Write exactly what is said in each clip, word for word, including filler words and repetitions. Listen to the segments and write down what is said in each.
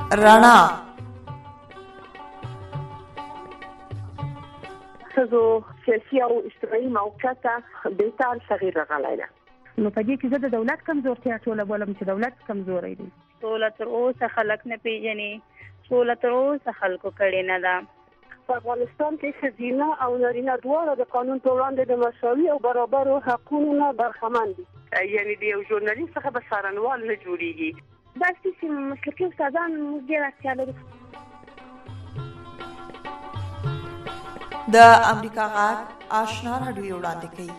رڼا ښځو سیاسي او اجتماعي موقعیت بهتر تغییر راغلی دی. نو په دې کې زه د دولت کمزورتیا ټوله بولم چې دولت کمزوری دی. سوله تر اوسه خلک نه پیژني، سوله تر اوسه خلکو کړې نه ده. په افغانستان کې ښځینه او نارینه دواړه د قانون په وړاندې د مساوي او برابرو حقونو نه برخمن دي. یعنی د یو ژورنالیست څخه به څارنوال نه جوړیږي. داسې چې مسلکي استادان موږ ډېر اړتیا لرو. د امریکا غږ آشنا راډیو وړاندې کوي.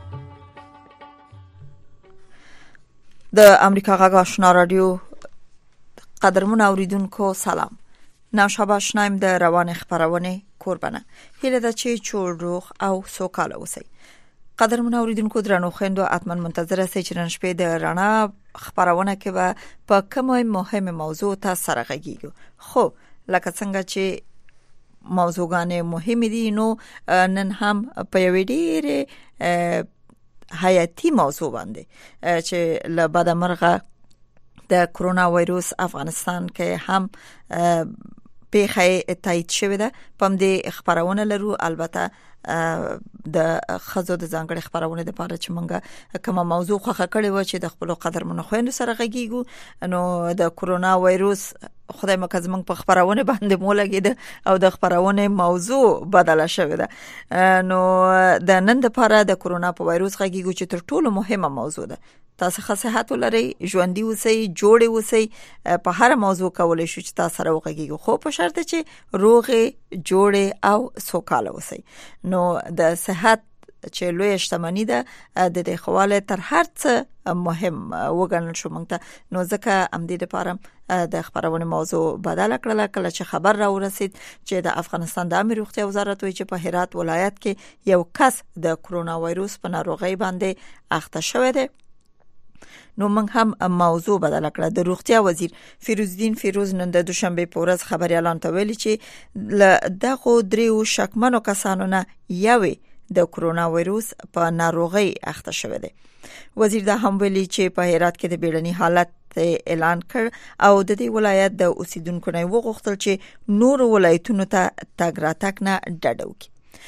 د امریکا غږ آشنا راډیو قدرمن اوریدونکو سلام. نو شابه شنایم د روان خبرونه قربانه هله د چي چوروخ او سوکاله وسی. قدرمن اوریدونکو درنو خويندو اتمن منتظر سي چې نن شپه د رڼا خبرونه کې به په کومه مهمه موضوع ته سره غږیږو. خو لکه څنګه چې موضوعګانې مهمه دي نو نن هم په یوې ډېرې حیاتي موضوع باندې چې له بد مرغه د کرونا وایروس افغانستان کې هم پیښه تایید شوې ده. پم دې خبرونه لرو، البته د خزو د ځانګړي خبرونه د پاره چې مونږه کومه موضوع خوخه کړې و چې د خپل قدرمنو خويندو سره غږیږو. نو د کرونا وایروس خدای مکه زمونږ په خبرونه باندې مولګید او د خبرونه موضوع بدله شوې ده. نو د نن د پاره د کرونا په وایروس غږیږو چې تر ټولو مهمه موضوع ده. تاسو صحت ولرئ، ژوندۍ اوسئ، جوړ اوسئ، په هر موضوع کولای شو چې تاسو سره وغږیږو، خو په شرط چې روغه جوړ او سوکاله اوسئ. نو د صحت چې لوی شتمنی ده د دې خواله تر هر څه مهم وګڼل شو مونږ ته. نو ځکه ام دې لپاره د خبرونه موضوع بدل کړل کله چې خبر را ورسید چې د افغانستان د امیر روغتیا وزارت وایي چې په هرات ولایت کې یو کس د کرونا وایروس په ناروغي باندې اخته شوی دی. نو موږ هم موضوع بدل کړه. د روغتیا وزیر فیروزدین فیروز نن د دوشنبه په ورځ خبري اعلان تویل چې دغه دریو شکمنو کسانو نه یوې د کرونا وایروس په ناروغي اخته شوی دی. وزیر دا هم ویلي چې په هرات کې د بیړني حالت اعلان کړ او د دې ولایت د اوسیدونکو نه وغوښتل چې نور ولایتونو ته تګ راتګ نه ډډه وکړي.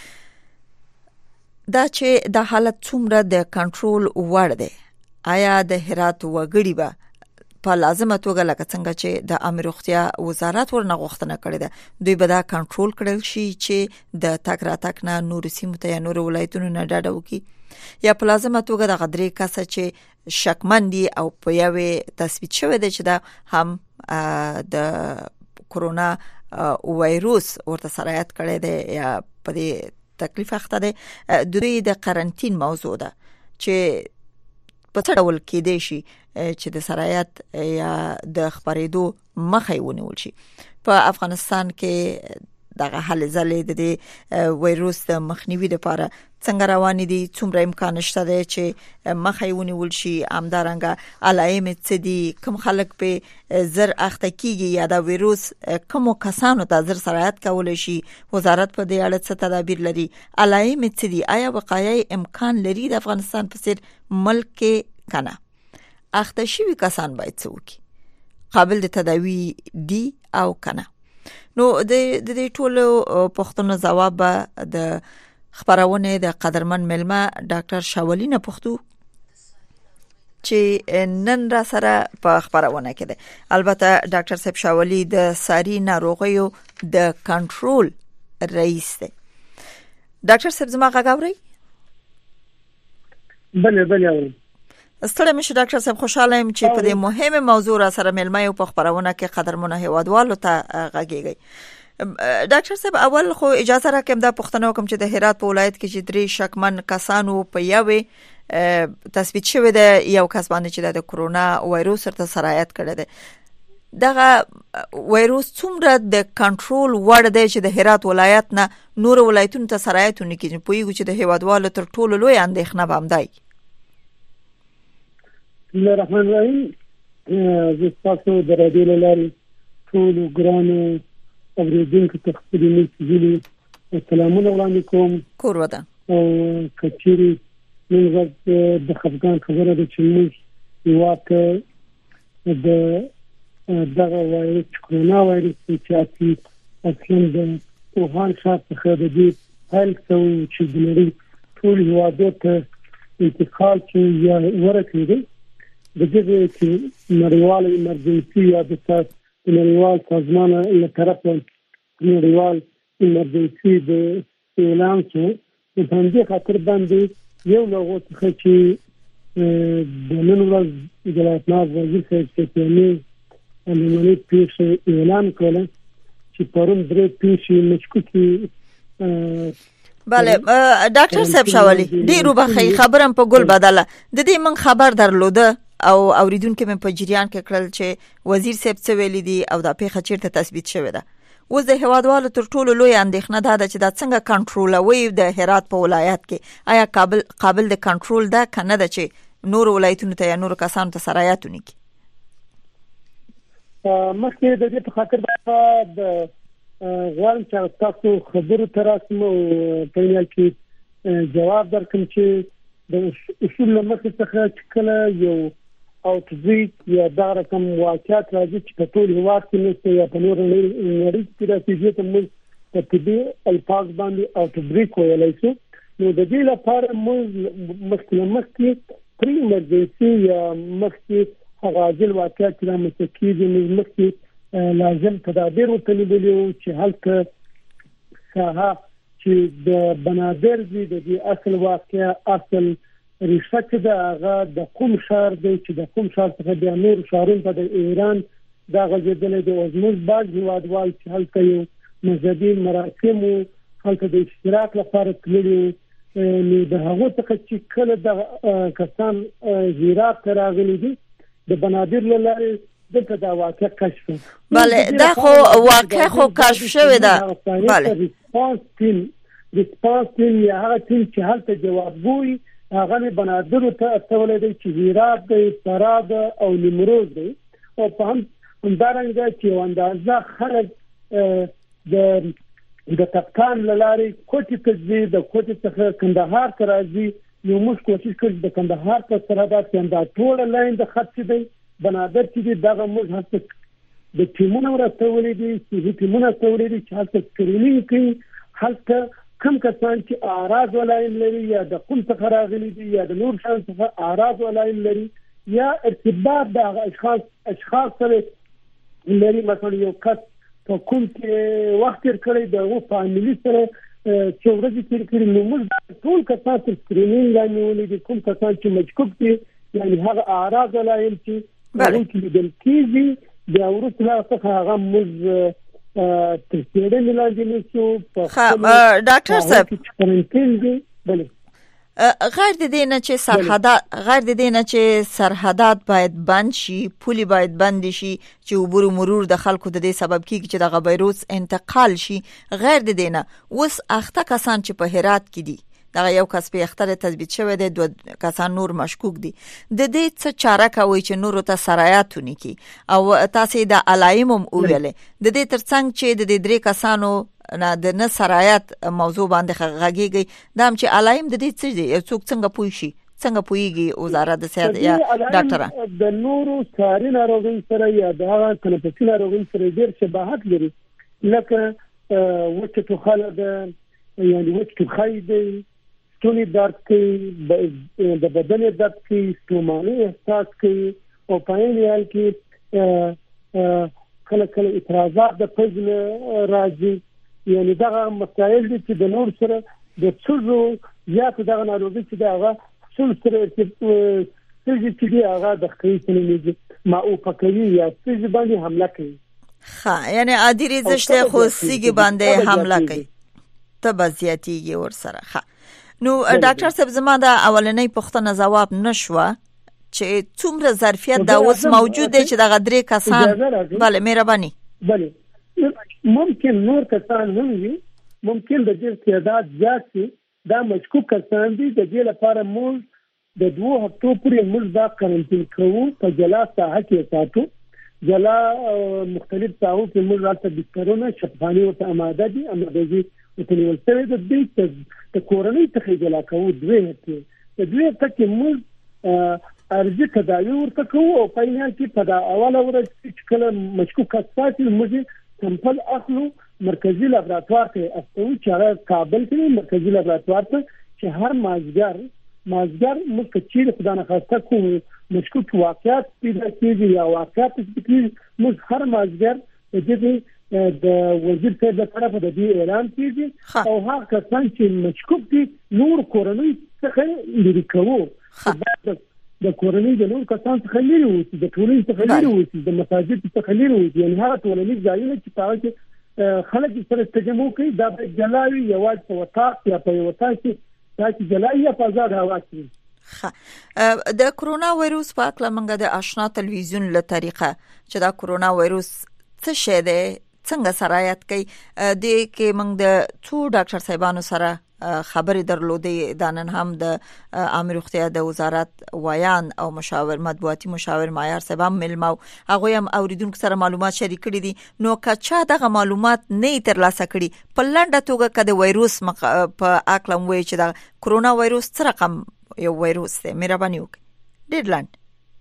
دا چې د حالت څومره د کنټرول وړ دی، آیا د هرات وګړي به په لازمه توګه لکه څنګه چې د امیر روغتیا وزارت ورنه غوښتنه کړې ده دوی به دا کنټرول کړل شي چې د تګ راتګ نه نور سیمو ته یا نور ولایتونو نه ډډه وکړي، یا په لازمه توګه د غدري کسه چې شکمن دي او په یوې تثبیت شوی دی چې دا هم د کرونا وایروس ورته سرایت کړی دی یا په دې تکلیف اخته دی، دوی د قرنټین موضوع ده چې په څه ډول کې دی شي چې د سرایت یا د خبرېدو مخه ونیول شي. په افغانستان کې دغه حل زلې د وایروس د مخنیوي لپاره څنګه روان دي، څومره امکان شته دی چې مخه ونیول شي، همدارنګه علائم څه دي، کوم خلک په زر اخته کیږي یا د وایروس کوم کسانو ته زر سرایت کولای شي، وزارت په دې اړه څه تدابیر لري، علائم څه دي، آیا وقایعي امکان لري د افغانستان په څیر ملک کې کنه، اخته شوي کسان باید څه وکړي، قابل د تداوی دي او کنه. نو د دې ټولو پوښتنو جواب د خبرونه د قدرمن ملما ډاکټر شاولینه پښتو چې نن را سره په خبرونه کې ده. البته ډاکټر صاحب شاولی د ساري ناروغیو د کنټرول رئیس دی. ډاکټر صاحب زما غاوري؟ بله بله ستړي مشه ډاکټر صاحب، خوشاله يم چې په دې مهمه موضوع را سره ملما یو په خبرونه کې قدرمنه هیوادوالو ته غږیږي. ډاکټر صاحب اول خو اجازه راکم دا پښتنو کوم چې د هرات په ولایت کې چې درې شکمن کسانو په یوې تثبیت شوی دی یو کس باندې چې د کرونا وایروس سره سرایت کړی دی. دغه وایروس څومره د کنټرول وړ دی چې د هرات ولایت نه نور ولایتونو ته سرایت ونکړي؟ پوهیږو چې د هیوادوالو تر ټولو لوی اندېښنه به همدای. بسم الله الرحمن الرحیم. زه تاسو د رادیو له لارې ټولو ګرانو اوریدونکو ته خپل نیکي سلامونه وړاندې کوم. کور ودان او کچېرې موږ د خفګان خبره ده چې موږ هېواد ته د دغه وایرس کرونا وایرس چې اصلا د ووهان ښار څخه د دې پیل شوی چې د نړۍ ټول هېوادونو ته انتقال شوی یا ورسېدی د دغې چې نړیواله ایمرجنسي یا د نړیوال سازمان له طرفه نړیوال ایمرجنسي د اعلان شو په همدې خاطر باندې یو له هغو څخه چې د نن ورځ د ولایتناز وزیر صاحب سفیاني لومړنۍ پیښه اعلان کړله چې پرون درې پیښې مشکوکې بله ډاکټر صاحب شاولي ډیرو بخی خبرم په ګل بدله د دې من خبر درلوده او اوریدونکو مې په جریان کې کړل چې وزیر صاحب څه ویلي دي او دا پیښه چیرته تثبیت شوې ده. اوس د هوادوالو تر ټولو لوی اندېښنه دا ده چې دا څنګه کنټرولوي د هرات په ولایت کې آیا قابل قابل د کنټرول ده کنه ده چې نور ولایتونو ته یا نور کسانو ته سرایت ونکړي. مخکې د دې په خاطر د غواړم چې تاسو خبرو تر رسم او په یال کې جواب درکړم چې د اصول لمخې څخه چې کله یو اوټبریک یا دا رقم واقعات راځي چې په ټول هېواد کې نشته یا په نور نړۍ کې راځي ته موږ په طبي الفاظ باندې اوټبریک ویلی شو. نو د دې لپاره موږ مخکې مخکې پرې ایمرجنسي یا مخکې هغه عاجل واقعات چې رامنځته کېږي موږ مخکې لازم تدابیر ورته نیولي وو چې هلته ساحه چې د بنادر دي د دې اصل واقع اصل ریښه چې د هغه د کوم ښار دی چې د کوم ښار څخه بیا نور ښارونو ته د ایران دا غځېدلی دی او زموږ بعض هېوادوال چې هلته یو مذهبي مراسم وو هلته د اشتراک لپاره تللي وو نو د هغو څخه چې کله د کسان هرات ته راغلي دي د بنادر له لارې دلته دا واقع کشف بله دا خو واقع خو کشف شوی ده. بله ریسپانس ټیم ریسپانس ټیم یا هغه ټیم چې هلته جوابګوی هغه بنادرو ته استولی دی چې هرات دی فراه او نیمروز دی او په هم همدارنګه چې یو اندازه خلک د د تفکان له لارې کوټې ته ځي د کوټې څخه کندهار ته راځي نو موږ کوشش کوو د کندهار په سرحدات کې همدا ټوله لاین د خط چې دی بنادر چې دی دغه موږ هلته د ټیمونه ورستولی دي صحي ټیمونه استولی دي چې هلته سکرینینګ کوي هلته کوم کسان چې اعراض ولایم لري یا د قوم څخه راغلي دي یا د نور شان څخه اعراض ولایم لري یا ارتباط د اشخاص اشخاص سره لري مثلا یو کس په کوم کې وخت تیر کړی د هغو فامیلي سره چې ورځې تیر کړي نو موږ ټول کسان تر سکرینینګ لاندې نیولي دي کوم کسان چې مشکوک دي یعنې هغه اعراض ولایم چې هغوی کې لیدل کېږي بیا وروسته هغه څخه هغه موږ ډاکټر صاحب غیر د دې نه چې سرحدات غیر د دې نه چې سرحدات باید بند شي پولي باید بند شي چې عبور مرور د خلکو د دې سبب کیږي چې د وایروس انتقال شي غیر د دې نه اوس اخته کسان چې په هرات کې دي دا یو کس په اختر تثبیت شوی دی دوه کسان نور مشکوک دي د دې څه چاره کوي چې نور ته سرایت ونکي او تاسو د علایمم اوله د دې ترڅنګ چې د دې درې کسانو نه د نه سرایت موضوع باندې غږیږي دا هم چې علایم د دې څه دي څوک څنګه پوي شي څنګه پويږي وزارت د صحت یا ډاکټر د نورو ساري ناروغي سره یا د هغه تنفسي ناروغي سره ډېر شباهت لري لکه وچه ټوخاله ده یعنی وچه ټوخی دی ستوني درد کوي د بدن درد کوي ستوماني احساس کوي او په عین حال کې کله کله اعتراضات د پزن راځي یعنی دغه مسائل دي چې د نور سره د څو یا دغه ناروغي چې دغه څو سره چې چې هغه د خېټې ما او پکې یا څه باندې حمله کوي ها یعنی عادي رزشته خو سیګي باندې حمله کوي ته بزیاتیږي ور سره ها نو ډاکټر صاحب زما دا اولنۍ پوښتنه جواب نشوه چې څومره ظرفیت دا اوس موجود دی چې د غدري کسان bale مهرباني bale ممکن نور کسان هم وي ممکن د دې تعداد زیات شي دا مشکوک کسان دي د دې لپاره موږ د دوه هفتو پورې موږ دا قرنطین کوو په جلا ساحه کې ساتو جلا مختلف ساحو کې موږ راته بسترونه شفاخانې ورته آماده دي امادګي وتنیول شوی د دې د کورنۍ څخه جلا کوو دوه هفتې د دوه هفتې کې موږ ارزي تداوی ورته کوو او پاینه کې په دا اوله ورځ چې کله مشکوک کسات موږ سمپل اخلو مرکزی لابراتوار ته استو چې هغه کابل کې مرکزی لابراتوار ته چې هر مازګر مازګر موږ چې خدای نه خواسته کوم مشکوک واقعات پیدا کیږي یا واقعات چې موږ هر مازګر د د وزیر صاحب لپاره په دې اعلان کیږي او هغه کسان چې مشکوک دي نور کورنۍ څخه لري کوو د کورنۍ د نور کسان څخه لري وي د ټولنې څخه لري وي د مساجد څخه لري وي یعنی هغه ټولنیز ځایونه چې تاسو خلک سره تجمع کوي دا جلاوي یواز په وطاق یا په وطاق کې دا چې جلایي په آزاد هوا کې د کرونا وایروس په اړه موږ د آشنا تلویزیون له طریقه چې دا کرونا وایروس څه شی دی څنګه سرایت کوي د کې موږ د څو ډاکټر صاحبانو سره خبرې درلودې د نن هم د عامه روغتیا د وزارت ویان او مشاور مطبوعاتي مشاور معیار صاحب هم ملمو هغه هم اوریدونکو سره معلومات شریک کړي دي نو کچا دغه معلومات نه ترلاسه کړي په لنډه توګه کده وایروس په اقلم وی چې د کرونا وایروس څه رقم یو وایروس دی مهرباني وکړئ ډیر لاند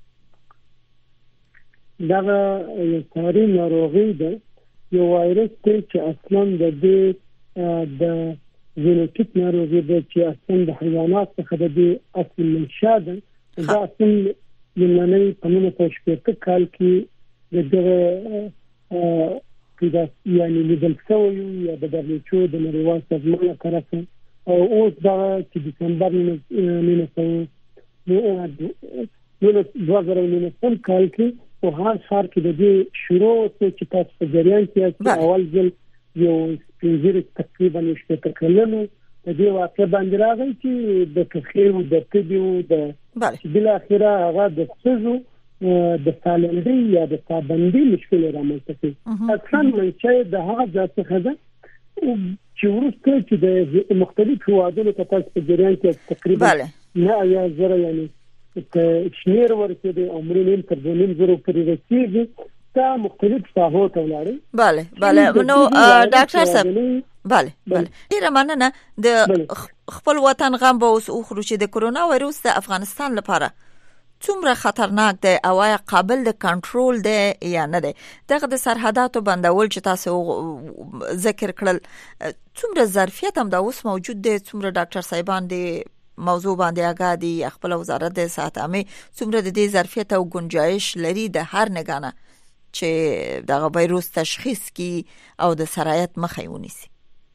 دا یو تاری ناروغي ده یو وایروس چې اصلا د دې د ژنټیک ناروغي ده چې اصلا د حیوانات څخه د دې اصل منشأ ده دا اصل لننې په نومه په شپږ کال کې د دغه پیدا یعنی لیدل شوی یا د دبليو د نړیوال سازمان طرفه او اوس دا چې دسمبر نه نه نو دوه زره نولسم کال کې په هر ښار کې د دې شروع چې تاسو په جریان کې اول ځل یو سپینځر تقریبا نشته تکلمو د دې واقع باندې راغی چې د تخیر او د تبيو د بل اخره هغه د سزو د سالندي یا د پابندي مشکل رامنځته کوي اصلا منشأ د هغه ځای څخه ده چې ورسته چې د مختلف هوادونو په تاسو په جریان کې تقریبا نه یا زره یعنی ته شمیر ورته د عمرین تر دونیم زرو پرې رسیدي تا مختلف ساحو ته ولاړي bale bale نو ډاکټر صاحب bale bale ډیره مننه د خپل وطن غم به اوس اخرو چې د کرونا وایروس د افغانستان لپاره څومره خطرناک دی او آیا قابل د کنټرول دی یا نه دی دغه د سرحداتو بندول چې تاسو ذکر کړل څومره ظرفیت هم دا اوس موجود دی څومره ډاکټر صاحبان دی موضوع باندې آگادي خپل وزارت د صحت عامه څومره د دې ظرفیت او گنجائش لري د هر نگانه چې دغه وایروس تشخیص کی او د سرایت مخه ونیسي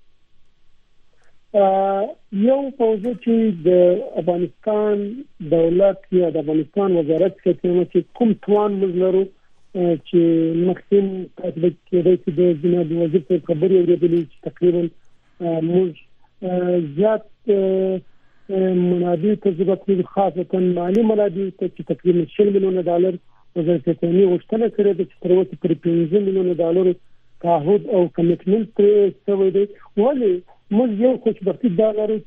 یو موضوع چې د افغانستان دولت یا د افغانستان وزارت کې کوم توان مزلرو چې مخکیم تطبیق کېدای چې د جناب وزیر په خبرې ورېدلې چې تقریبا موږ زیات منابع تجربه کړو خاصه مالی منابع چې تقریبا شل میلیون ډالر وزارت ثاني غوښتنه کړې ده چې تر اوسه پر پنځه میلیون ډالر تعهد او کمیټمنټ شوی دی ولې موږ یو خوشبختي دا لرو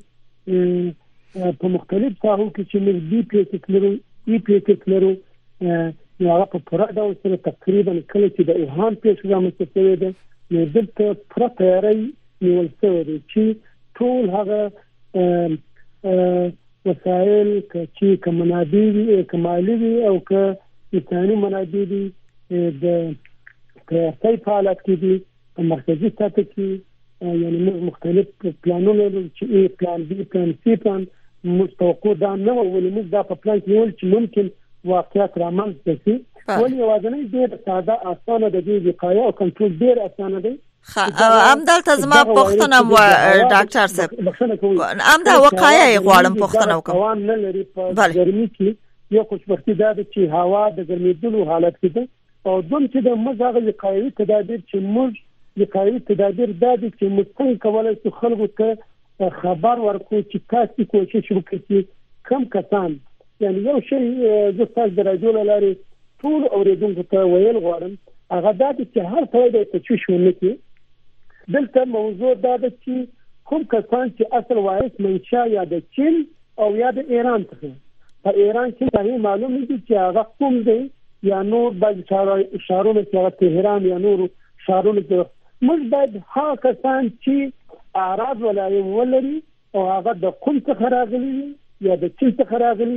چې په مختلف ساحو کې چې موږ دی پی ایس لرو ای پی ایس لرو نو هغه په پوره ډول سره تقریبا کله چې د اوهان پیښه رامنځته شوې ده نو دلته پوره تیاری نیول شوی دی چې ټول هغه وسایل چې کمنابي کمالي او ک انساني منابع دي د قیاسي فعالیت کې دي په مرکزی سطح کې یعنی موږ مختلف پلانونه لرو چې ای پلان بي پلان سي پلان مستوقع دا نه ولې موږ دا په پلان کې ول چې ممکن واقعیت رامنځته شي ولې وازنه ډېر ساده اسانه د دې وقایع او کنټرول ډېر اسانه دی ام دلته زما پوښتنه و ډاکټر صاحب ام دا وقایع غواړم پوښتنه وکړم روان نه لري په ګرمي کې یو خوشبختي دا ده چې هوا د ګرمېدلو حالت کې ده او دوم چې د مزاغ وقایعي تدابیر چې موږ وقایعي تدابیر دا دي چې موږ څنګه کولای شو خلکو ته خبر ورکړو چې تاسو کوشش وکړئ کم کسان یعنی یو شی د تاسو د راډیو لارې ټول اوریدونکو ته ویل غواړم هغه دا چې هر څه د تشویش ونه کې دلته موضوع دا ده چې کوم کسان چې اصل وایروس منشأ یا د چین او یا د ایران څخه په ایران کې ځای معلوم دي چې هغه کوم دی یا نور د شهرونو کې تهران یا نور شهرونو کې موږ باید هغه کسان چې اعراض ولري ولري او هغه د کوم څخه راغلي یا د چین څخه راغلي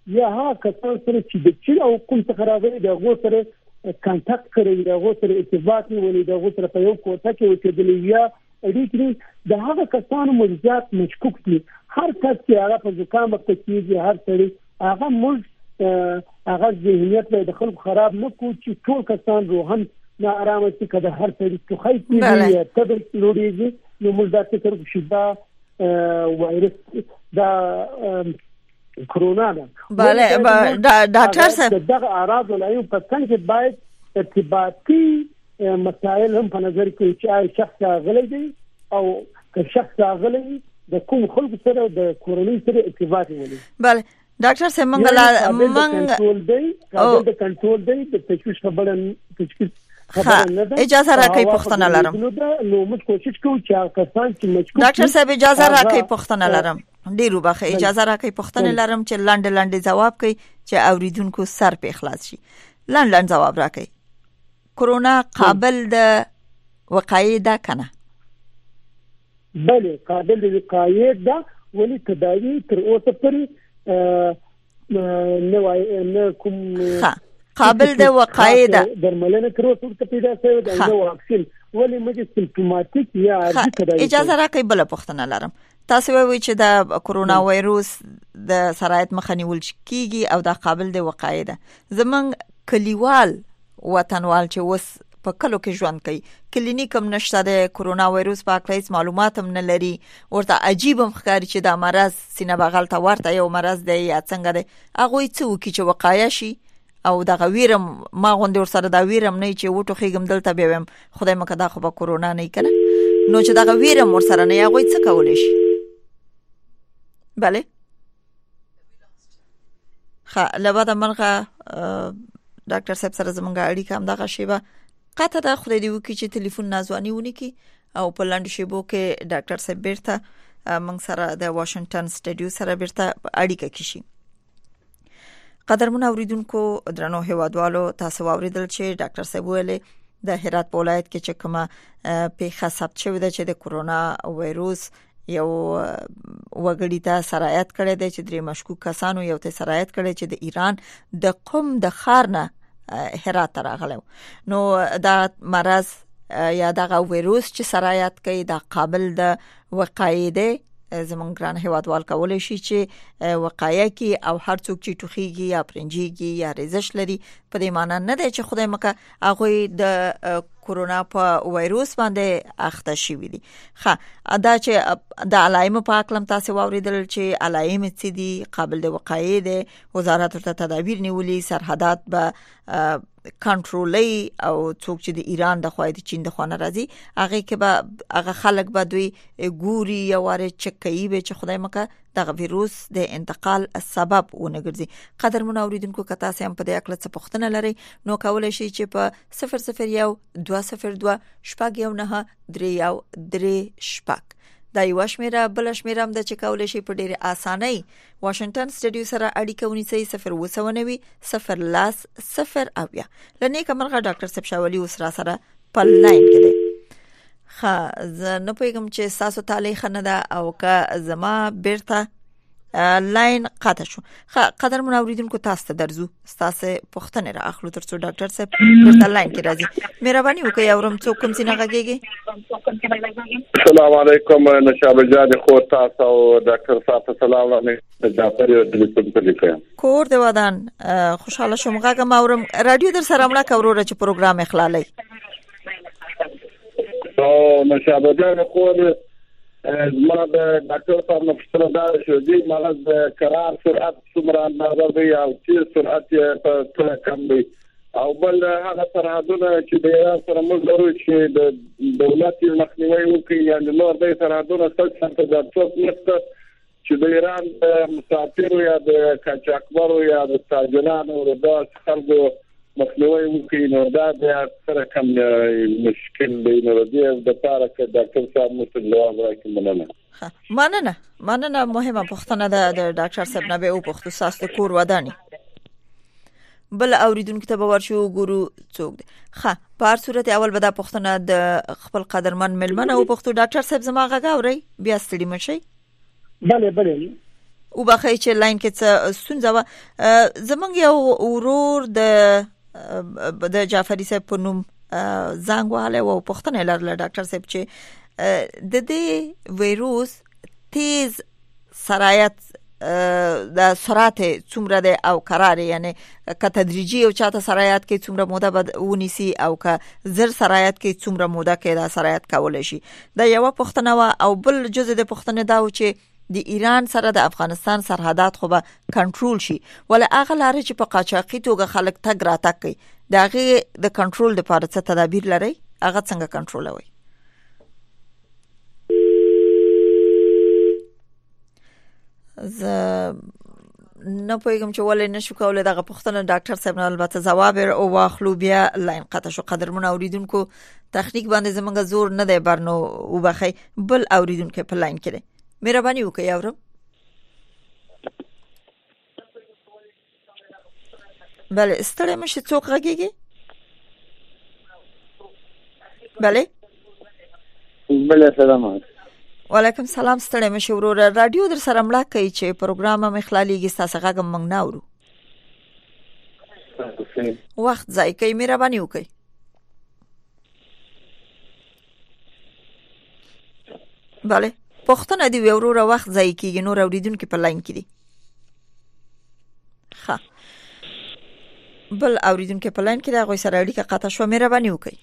یا ها کسان سره چې د چین او کوم څخه راغلي د هغو سره کانټاکټ کړی، د هغو سره ارتباط نیولی، د هغو سره په یو کوټه کې اوسېدلی یا اړیکې د هغه کسانو موضوعات مشکوک دي. هر کس چې هغه په زکام اخته کېږي، هر سړی هغه موږ هغه ذهنیت به د خلکو خراب نه کړو چې ټول کسان روحاً ناارامه شي. که د هر سړي ټوخی کېږي یا تبه لوړېږي نو موږ دا فکر وکړو چې دا وایرس دا کرونا ده. بله ډاکټر صاحب دغه اعراض ولایو په څنګه باید ارتباطي مسائل هم په نظر کې چې شخص غلی دی او که شخص غلی د کوم خلکو سره د کورونی سره ارتباط ولري. بله ډاکټر صاحب منګلا منګ کنټرول دی، کابل د کنټرول دی، د تشویش خبره تشویش اجازه راکړئ پوښتنه لرم. نو موږ کوشش کوو چې کسان چې مشکوک ډاکټر صاحب اجازه راکړئ پوښتنه لرم. ډیرو بخه اجازه راکړئ پوښتنه لرم چې لاندې لاندې جواب کوي چې اوریدونکو سر په اخلاص شي. لاندې لاندې جواب راکړئ. کرونا قابل د وقایع ده کنه؟ بله قابل د وقایع ده، ولی تداوی تر اوسه پورې نه وای نه کوم قابل د وقایع ده. درملنه تر اوسه ورته پیدا شوی ده، نو واکسین ولی مګر سیمپټوماتیک یا عارضی تداوی. اجازه راکړئ بل پوښتنه لرم. تاسو وایئ چې د کرونا وایروس د سرایت مخه نیول کیږي او د قابل د وقایع ده. زمونږ کلیوال وطنوال چې اوس په کلو کې ژوند کوي، کلینیک هم نشته د کرونا وایروس په اړه هیڅ معلومات هم نه لري، ورته عجیب هم ښکاري چې دا مرض سینه بغل ته ورته یو مرض دی یا څنګه دی. هغوی څه وکړي چې وقایع شي او دغه ویرم ما غوندې ورسره دا ویرم نه چې وټوخېږم دلته بیا ویم خدای مکه دا خو به کرونا نه وي که نه، نو چې دغه ویرم ورسره نه وي هغوی څه کولی شي؟ بله ښه له بده مرغه ډاکټر صاحب سره زمونږ اړیکه همدغه شیبه قطع ده. خدای دې وکړي چې تلیفون نازواني ونکړي او په لنډو شیبو کې ډاکټر صاحب بیرته موږ سره د واشنگټن سټډیو سره بیرته اړیکه کې شي. قدرمن اوریدونکو درنو هیوادوالو، تاسو واوریدل چې ډاکټر صاحب ویلي د هرات په ولایت کې چې کومه پیښه ثبت شوې ده چې د کرونا وایروس یو وګړي ته سرایت کړی دی، چې درې مشکوک کسانو یو ته سرایت کړی چې د ایران د قم د ښار نه هرات ته راغلی. نو دا مرض یا دغه وایروس چې سرایت کوي دا قابل د وقایع دی. زمونږ ګران هیوادوال کولی شي چې وقایع کی او هر څوک چې ټوخیږي یا پرنجیږي یا ریزش لري په دې معنی نه دی چې خدای مکه هغوی د کرونا په وایروس باندې اخته شوي دي. ښه دا چې د علایمو په هکله هم تاسې واورېدل چې علایمې څه دي، قابل د وقایع دی، وزارت ورته تدابیر نیولي، سرحدات به کنټرولي او څوک چې د ایران د خوا د چین د خوا نه راځي هغه کې به هغه خلک به دوی ګوري یا واره چک کوي به چې خدای مکه دغه ویروس د انتقال سبب ونه ګرځي. قدرمن اوریدونکو که تاسو هم په دې اړه څه پوښتنه لرئ نو کولای شئ چې په صفر صفر یو دوه صفر دوه شپږ یو نه درې یو درې شپږ دا یو شمیره بل شمیره هم د چې کولای شي په ډېر اسانۍ واشنگټن سټډیو سره اړیکه ونیسئ صفر اوه نوي صفر لاس صفر اویا. لنیک مرغه ډاکټر صاحب شاولی اوس را سره په لاین کې دی. ښه زه نه پوهېږم چې ستاسو تعلیق ښه نه ده او که زما بیرته لاین قطع شو. ښه قدرمن اوریدونکو تاسو ته درځو، ستاسو پوښتنې را اخلو تر څو ډاکټر صاحب بیرته لاین کې راځي. مهرباني وکړئ اورم څوک کوم ځای نه غږیږي. السلام علیکم نشابه جان خو تاسو او ډاکټر صاحب سلام علیکم. جعفر ټلیفون ته لیکم. کور دی ودان خوشاله شوم غږم اورم. رادیو در سره مړه کوروره چې پروګرام اخلالي. او نشابه جان خو زما د ډاکټر صاحب نه پوښتنه دا شوه چې مرض د قرار سرعت څومره اندازه دی او چې سرعت یې په څه کم دی، او بل هغه سرحدونه چې د ایران سره موږ لرو چې د دولت یې مخنیوی وکړي، یعنې نور دی سرحدونه څه څه د څوک نشته چې د ایران د مسافرو یا د قاچاقبرو یا د تاجرانو د داسې خلکو مخنیوی وکړي، نو دا بیا سره کم مشکل دی. نو د دې دپاره که ډاکټر صاحب موږ ته جواب راکړي. مننه. مننه مننه مهمه پوښتنه ده د ډاکټر صاحب نه به وپوښتو ستاسو د کور ودانې. بل اوریدونکو ته به ورشو ګورو څوک دی. ښه په هر صورت اول به دا پوښتنه د خپل قدرمن مېلمه نه وپوښتو. ډاکټر صاحب زما غږ اورئ؟ بیا ستړي مه شئ. بله بله او بخی چې لاین کې څه ستونزه و. زمونږ یو ورور د د جعفری صاحب په نوم زنګ وهلی و او پوښتنه لرله ډاکټر صاحب چې د دې ویروس تیز سرایت د سرعت څومره ده او قرار یعنی که تدریجي او چاته سرایت کې څومره موده بد ونیسي او که زر سرایت کې څومره موده کې دا سرایت کول شي. دا یو پوښتنه و. او بل جزء د پوښتنه دا و چې د ایران سره د افغانستان سرحدات خو به کنټرول شي ولې هغه لارې چې په قاچاقي توګه خلک تګ راتګ کوي د هغې د کنټرول دپاره څه تدابیر لرئ؟ هغه څنګه کنټرولوئ؟ زه نه پوهیږم چې ولې نشو کولی دغه پوښتنه ډاکټر صاحب نه البته ځواب او واخلو. بیا لاین قطع شو. قدرمن اوریدونکو تخنیک باندې زمونږ زور نه دی بر نو وبخئ. بل اوریدونکو په لاین کې دی. مهرباني وکړئ اورم. بله ستړی مشي څوک غږیږي؟ بله بله سلام علیکم. وعلیکم سلام. ستړی مشي وروره. رادیو در سره مړه کوي چې پروګرام هم اخلالیږي ستاسو غږ هم موږ نه اورو. وخت ضایع کوي. مهرباني وکړئ. بله پوښتنه دی وروره وخت ضایع کیږي. نور اوریدونکو په لاین کې دي. ښه بل اوریدونکو په لاین کې دی هغوی سره اړیکه قطع شوه. مهرباني وکړئ.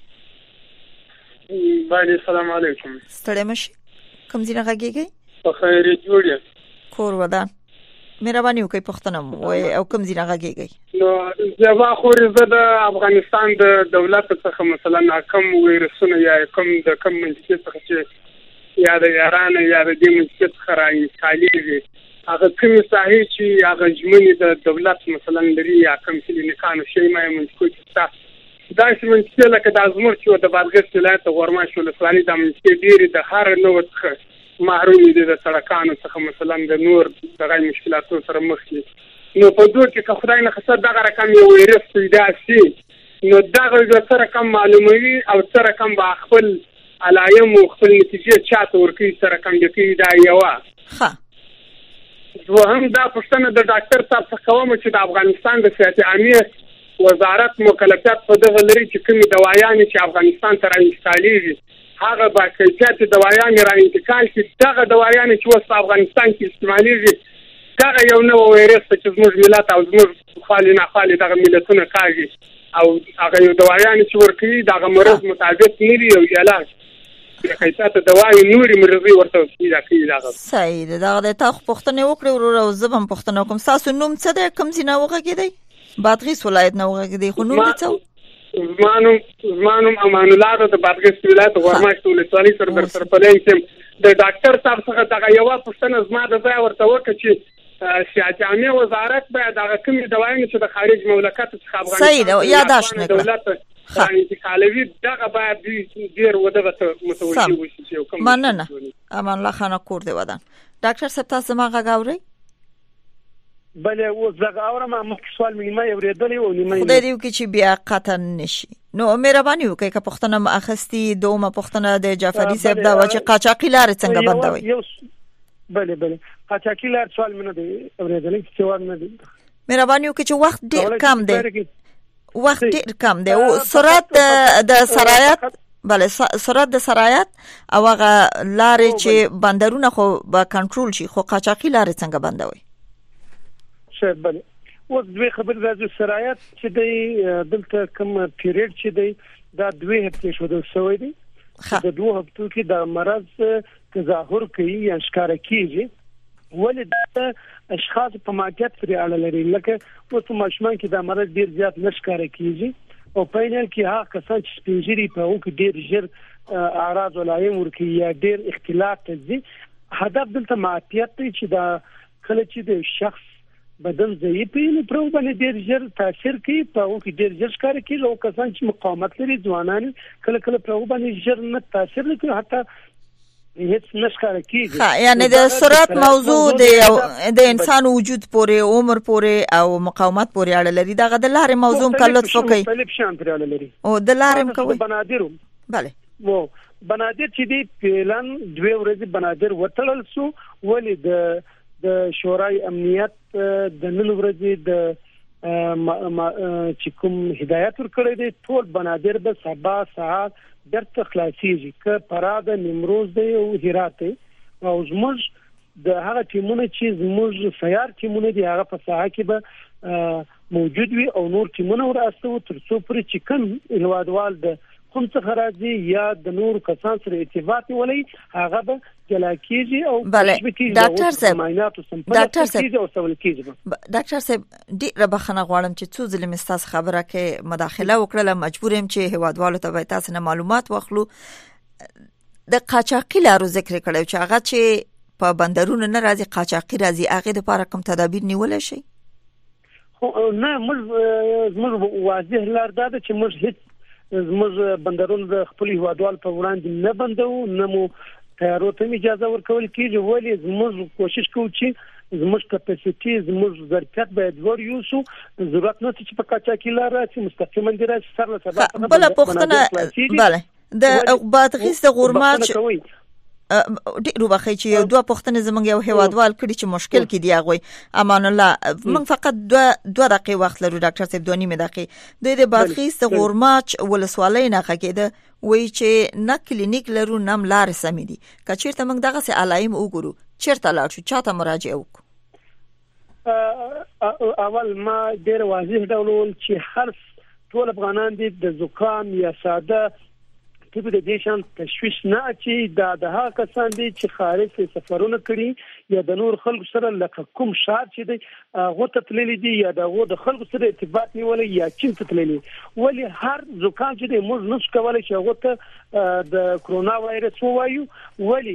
بله سلام علیکم. ستړی مشي. کوم ځای نه غږیږئ؟ په خیر جوړ یم. کور ودان. مهرباني وکړئ پوښتنه مو وایئ او کوم ځای نه غږیږئ؟ نو زما خورې زه د افغانستان د دولت څخه مثلا کوم ویروسونه یا کوم د کوم منطقې څخه چې یا د ایران یا د دې منطقې څخه راانتقالېږي هغه کومې ساحې چې هغه ژمنې د دولت مثلا لري یا کوم کلینیکانو شیمه منطقو کې شته داسې منطقې لکه د ازمر چې د بادغیس ولایت د غورماش ولسوالۍ دا منطقې ډېرې د هر نوع څخه محرومې دي د سړکانو څخه مثلا د نور دغه مشکلاتو سره مخ دي. نو په دوی کې که خدای نه خسته دغه رقم یو ویروس پیدا شي نو دغه څه رقم معلوموي او څه رقم به خپل علایم او خپل نتیجې چاته ورکوي څه رقم د کوي دا یوه. ښه دوهم دا پوښتنه د ډاکټر صاحب څخه کوم چې د افغانستان د صحت عامې وزارت مکلفیت په دغه لري چې کومې دوايانې چې افغانستان ته راانتقالېږي هغه با کیفیت دوايانې راانتقال شي. دغه دوايانې چې اوس په افغانستان کې استعمالېږي دغه یو نوی ویروس چې زموږ ملت او زموږ خالي ناخالي دغه ملتونه کاږي او هغه یو دوايانې چې ورکوي دغه مرض مطابق نه وي او علاج د کیفیت دوايي نورې مرضي ورته پیدا کوي. دغه صحیح ده. دغه د تا پوښتنې وکړې وروره او زه به هم پوښتنه وکړم. ستاسو نوم څه دی؟ کوم ځای نه وغږېدئ؟ بادغیس ولایت نه وغږېدئ خو نوم دې څه و؟ زما نوم زما نوم امان الله ده د بادغیس ولایت غورماش ولسوالۍ سره در سره په لاین کې د ډاکټر صاحب څخه دغه یوه پوښتنه زما د ځایه ورته وکړه چې صحت عامې وزارت باید هغه کومې دوايانې چې د خارج مملکت څخه افغانستان صحیح ده یاداشت نه کړه انتقالوي دغه باید ډېر ودغه ته متوجه وشي چې کوم مننه. امان الله خانه کور دې ودان. ډاکټر صاحب تاسو ما غږ اورئ؟ بله اوس دغه اورم مخکې سوال مې نیمه اورېدلی و نیمه خدای دې وکړي چې بیا قطع نشي. نو مهرباني وکړئ که پوښتنه مو اخیستي. دومه پوښتنه د جعفري صاحب دا وه چې قاچاقي لارې څنګه بندوئ؟ بله بله قاچاقي لارې سوال مې نه دی اورېدلی چې جواب نه دی. مهرباني وکړئ چې وخت ډېر کم دی. وخت ډېر کم دی او سرعت د سرایت بله سرعت د سرایت او هغه لارې چې بندرونه خو به کنټرول شي خو قاچاقي لارې څنګه بندوئ؟ بله اوس دوی خبر راځي سرایت چې دی دلته کوم پیریډ چې دی دا دوی هفتې ښودل شوی دی. د دوه هفتو کې د مرض تظاهر کوي یا ښکاره کیږي ولې د اشخاص په ماهیت پورې اړه لري. لکه اوس په ماشومان کې دا مرض ډېر زیات نه ښکاره کیږي او په عین کې هغه کسان چې سپین ږیري په هغو کې ډېر ژر اعراض او علایم ورکوي یا ډېر اختلاف ته ځي. هدف دلته ماهیت دی چې دا کله چې د شخص بدن ضعیف وي نو پر باندې ډېر ژر تاثیر کوي په هغو کې ډېر ژر ښکاره کېږي او کسان چې مقاومت لري ځوانان کله کله پر هغو باندې ژر نه تاثیر نه کوي حتی هیڅ نه ښکاره کېږي. ها یعنی د سرعت موضوع د انسان وجود پورې عمر پورې او مقاومت پورې اړه لري. دغه د لارې موضوع هم که لطف وکړئ مختلف شیان پورې اړه لري او د لارې هم کوئ؟ بنادر بله و بنادر چې دی فعلا دوه ورځې بنادر وتړل شو ولې د د شورای امنیت د نن ورځې د چې کوم هدایت ورکړی دی ټول بنادر به سبا ساعت درته خلاصيږي ک پراده نیمروز دی او هرات دی او زموږ د هغه ټیمونه چې زموږ سیار ټیمونه دی هغه په ساحه کې به موجود وي او نور ټیمونه وراسته تر څو پر چې کوم هوادوال د کوم څه راځي یا د نور کسان سره ارتباط ولري هغه به جلا کیږي او ډاکټر صاحب ډاکټر صاحب او سوال کیږي ډاکټر صاحب ډېر بخښنه غواړم چې څو ځله مستاس خبره کې مداخله وکړه مجبور يم چې هوادوالو ته تاسو نه معلومات واخلو د قاچاقي لارو ذکر کړو چې هغه چې په بندرونو نه راځي قاچاقي راځي هغه د لپاره کوم تدابیر نیول شي خو نه موږ موږ واضح لار ده چې موږ هیڅ زموږ بندرونو د خپل هوادوال په وړاندې نه بندو نه مو تیارو ته اجازه ورکول کیږي ولې زموږ کوشش کوو چې زموږ کپاسټي زموږ ظرفیت باید ور یوسو ضرورت نه چې په قاچاقي لار چې مستقیما دی راځي سر له سبا بل پختنه bale د بادغیس د غورماچ ډیرو بخی چې یو دوه پختنه زمونږ یو هوادوال کړي چې مشکل کې دی هغه امان الله موږ فقط دوه دوه دقیقې وخت لرو ډاکټر صاحب دوه نیمه دقیقې د بادغیس د غورماچ ولسوالۍ نه کېده وای چې نه کلینیک لرو نم لار سمې دي کچیرته موږ دغه سه علایم وګورو چیرته لاړ شو چاته مراجعه وکړو اول ما ډیر واضح ډول چې هر ټول افغانان دي د زکام یا ساده چې د دې شان تشویش نه اچي دا د هغه کسان دي چې خارج سفرونه کړي یا د نور خلکو سره لکه کوم شار چې دی هغه ته تللی دي یا د د خلکو سره ارتباط نیولې یا چین ته تللی ولی هر زکام چې دی موږ نشو کولای چې هغه ته د کرونا وایرس وایو ولی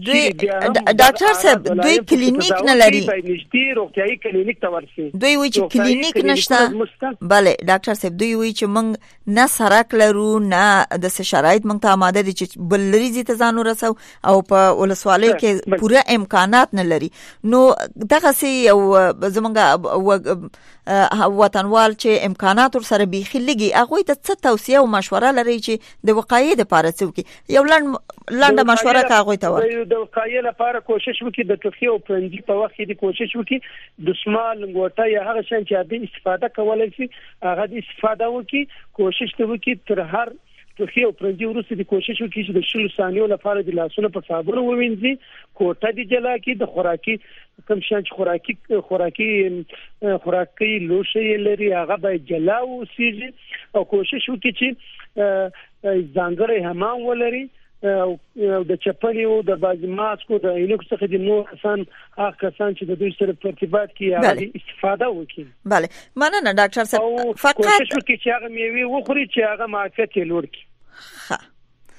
ډاکټر صاحب دوی کلینیک نه لري نشته روغتيایي کلینیک ته ورسي دوی وایي چې کلینیک نشته bale ډاکټر صاحب دوی وایي چې موږ نه سرک لرو نه د شرایط موږ ته آماده دي چې بل لري چې ځان ورسو او په ولسوالۍ کې پوره امکانات نه لري نو دغه سي یو زمونږ وطنوال چې امکانات سره بيخي لګي هغه ته څه توصيه او مشوره لري چې د وقایې لپاره څوکي یو لاندې مشوره کوي ته وایي د وقایې لپاره کوشش وکړي د توخي او پرنجي په وخت کې د کوشش وکړي د شمال غوټه یا هغه شان چې د استفاده کولای شي هغه د استفاده وکړي کوشش ته وکړي تر هر توخي او پرنجي ورسره د کوشش وکړي چې د شلو ثانیو لپاره د لاسونو په صابون ووینځي کوټه دی جلا کې د خوراکي کوم شان چې خوراکي خوراکي خوراکي لوشي لري هغه به جلا وسیږي او کوشش وکړي چې ځانګړی حمام ولري او د چپلی او د بازي ماسکو د اینکو څخه د نور کسان هغه کسان چې د دوی سره په ارتباط کې هغه استفاده وکړي bale مننه ډاکټر صاحب فقط کوشش وکړي چې هغه میوه وخوري چې هغه معافیت یې لوړ کړي ها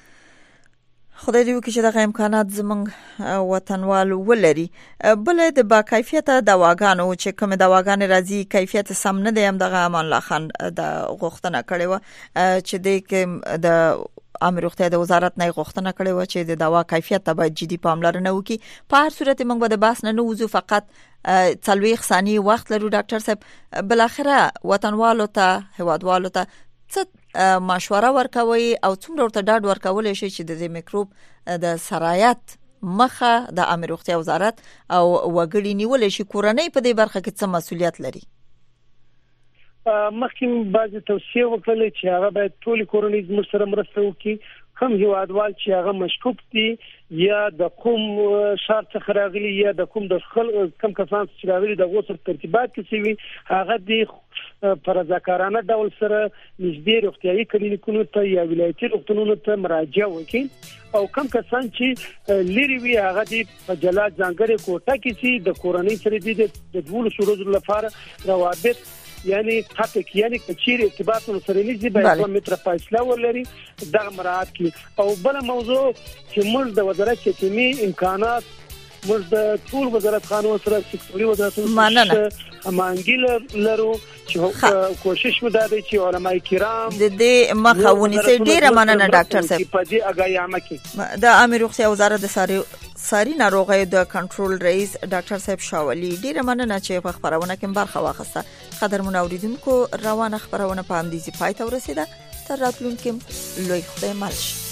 خدای دې وکړي چې دغه امکانات زمونږ وطنوال ولري بل د با کیفیت دواګانو چې کوم دواګان راځي کیفیت سم نه دی هم دغه امان الله خان د غوښتنه کړې و چې د د امر روغتیا د وزارت نه غوښتنه کړې و چې د دوا کیفیت ته باید جدي پاملرنه وکړي په هر صورت موږ به د باس نه نوځو فقط څلويخ ثانیې وخت لرو ډاکټر صاحب بل اخره وطنوالو ته هوادوالو ته څه مشوره ورکوي او څومره ورته ډاډ ورکول شي چې د میکروب د سرایت مخه د امر روغتیا وزارت او وګړي نیول شي کورنۍ په دې برخه کې څه مسولیت لري مخکې بعضی توصیه وکړل چې هغه باید ټول کورنۍ زموږ سره مرسته وکړي کوم هیوادوال چې هغه مشکوک دي یا د کوم شار څخه راغلي یا د کوم د خلک کم کسان چې راغلي د غوسه ترتیبات کې وي هغه د پرځکارانه ډول سره نږدې روغتيایي کلینیکونو ته یا ولایتي روغتونونو ته مراجعه وکړي او کم کسان چې لری وی هغه د په جلا ځانګړي کوټه کې چې د کورنۍ سره د دوه شورو لپاره روابط یعنی خاطر کې یعنی کچیر ارتباط سره نږدې باید په متر فاصله ولري د مراعات کی او بل موضوع چې موږ د وزارت چتمی امکانات موږ د ټول وزارت قانون سره سکتوري وزارتونو مننه همانګي لرو چې کوشش وکړي چې علماء کرام د دې مخاوني سره ډیره مننه ډاکټر صاحب په دې اگاهی عامه کې د امر روغتیا وزارت د ساري ساري ناروغي د کنټرول رئیس ډاکټر صاحب شاولي ډیره مننه چې په خبرونه کې برخه واخیسته قدرمن اوریدونکو روانه خبرونه په اندیزي پای ته ورسیده تر راتلونکي لوی خدای مل